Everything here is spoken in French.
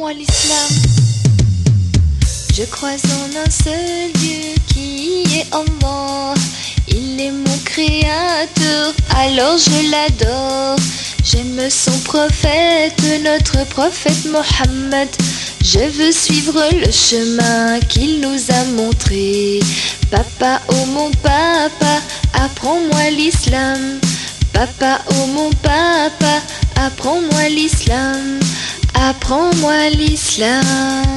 apprends-moi l'islam. Je crois en un seul Dieu qui est Allah. Il est mon créateur, alors je l'adore. J'aime son prophète, notre prophète Mohammed. Je veux suivre le chemin qu'il nous a montré. Papa, oh mon papa, apprends-moi l'islam. Papa, oh mon papa, apprends-moi l'islam. Apprends-moi l'islam.